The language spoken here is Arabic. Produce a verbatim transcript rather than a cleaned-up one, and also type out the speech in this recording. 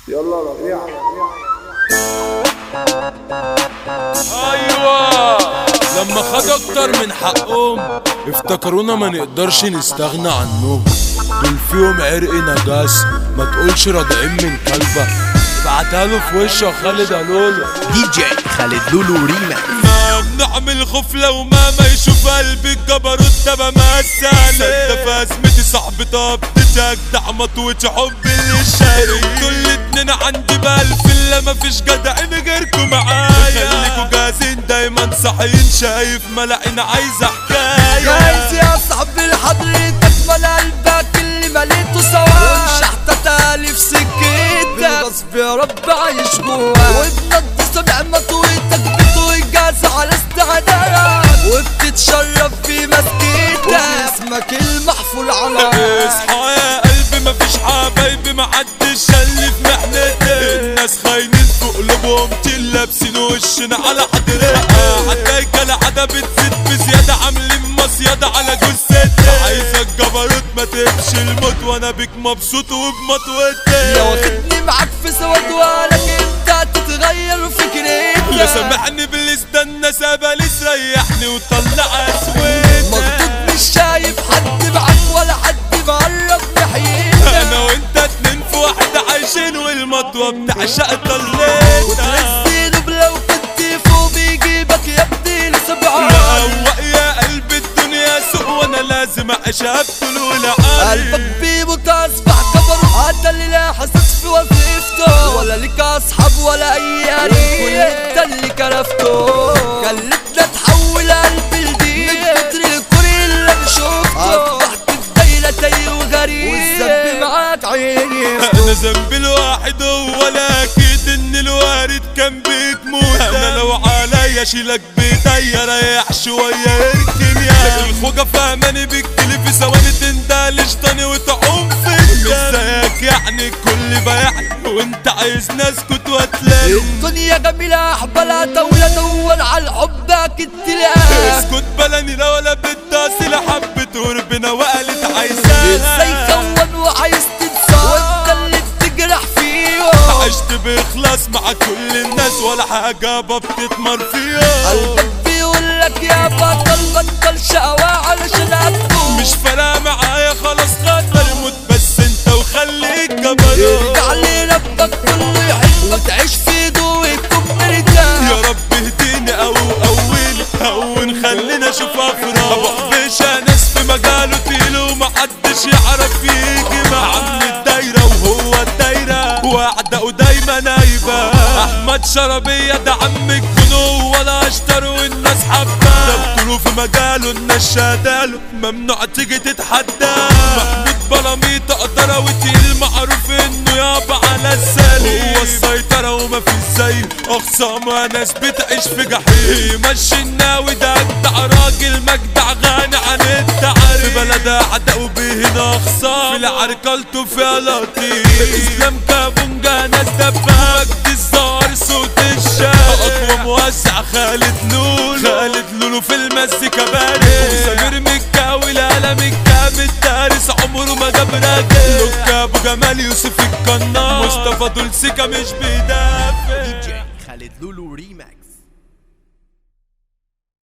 يلا ربيع. ايوه لما خد اكتر من حقهم افتكرونا ما نقدرش نستغنى عنهم. دول فيهم عرق نجاس ما تقولش رادعين من كلبة. بعتها له في وشه خالد قالوله دي جي خالد لولو ريما. ما بنعمل غفلة وماما يشوف قلبي الجبروت ده بمثل ده في ازمتي صاحبي. طب تجدع مطوتي حب اللي شاري كل اتنين عندي بألف الا مفيش جدعين غيركم معايا. خليكوا جاهزين دايما صاحيين شايف ملاقين عايزة حكاية. جاهز يا صاحبي لحضرتك مال قلبك اللي مليته سوا ومشحتة تالي في سكتك بالغصب يا رب عايش جواك وبنض سمع مطويتك بتوي جاهز على استعدادك وبتتشرف في مسكتك واسمك المحفور على اصحى يا قلبي مفيش حبايبي محدش شالني في محنتي. الناس خاينين في قلوبهم تيل لابسين وشنا على حضرتها حكاية كالعادة بتزيد بزيادة عاملين مصيادة على جثتي. عايزك جبروت ما تمشي الموت وانا بيك مبسوط وبمطوتي. لو واخدني معاك في سواد ولك انت تتغير فكرتك. يا سامحني باللي استنى ساباليس ريحني وطلع اسود. مخطوط مش شايف حد معاك ولا حد مقرب ناحيتك. انا وانت اتنين في واحدة عايشين والمطوة بتعشق طليتها وترسيله بلو كنت فوق بيجيبك يا ابني لسبعة. روق يا قلب الدنيا سوق وانا لازم اعيشها بطول عالي. قلبك بيموت اصبح كبر هذا اللي لا حاسس في وظيفته ولا ليك اصحاب ولا اي قريب كل انت اللي كرفته. خلتنا تحول قلبي لدين من كتر الكوري اللي انا شفته. اصبحت في دايرة تايه وغريب والذنب معاك عيني. انا ذنبي الواحد هو الاكيد ان الوارد كان بتموت. انا لو عليا اشيلك بايديا ريح شويه اركن يا الخوجه فهماني بيكتلي في ثواني تندلش تاني وتعوم في الدم. مش زيك يعني الكل بايعني وانت عايزني اسكت واتلام. الدنيا جميلة احبالها طاولة دور على الحب اكيد تلاقيها. اسكت بلاني لا ولا بتداسي حبت وربنا وقالت عايزاها. ازاي كون وعايز تنسى وانت اللي بتجرح فيه. عشت باخلاص مع كل الناس ولا حاجه بتتمر فيها. قلبك بيقولك يا بطل بطل شقوى علشان هتكون مش فارقه معايا خلاص خاطر موت بس انت وخليك جبروت. يرجع لربك كله يحب وتعيش في ضوء تكون مرتاح. يا رب اهديني او اول هون خلينا اشوف افراح. ابو حبيشه ناس في مجاله تقيل ومحدش يعرف يجي مع عم الدايره وهو الدايره واعدائه دايما نايبه. احمد شربيه ده عم الجنو ولا اشتر والناس حباه. دكتوره في مجاله الناس شاداله ممنوع تيجي تتحدى. محمود بلاميط اقدر وتقيل معروف انه يابا على السليم. هو السيطره ومفيش زيه اخصامها ناس بتعيش في جحيم. مشي الناوي ده اجدع راجل مجدع غني عن التعريف. في بلدها عداء وبهنا اخصام في العركلته فيها لطيف. اسلام كابونجا ناس دبها مجد الزهر صوت الشارع. اقوى موزع خالد لولو خالد لولو في المزيكا بارد. وسمير مكاوي القلم الجامد دارس عمره ما جاب راجل. لوك ابو جمال يوسف القناص مصطفى دول سيكا مش بيدافع. دي جي خالد لولو ريماكس.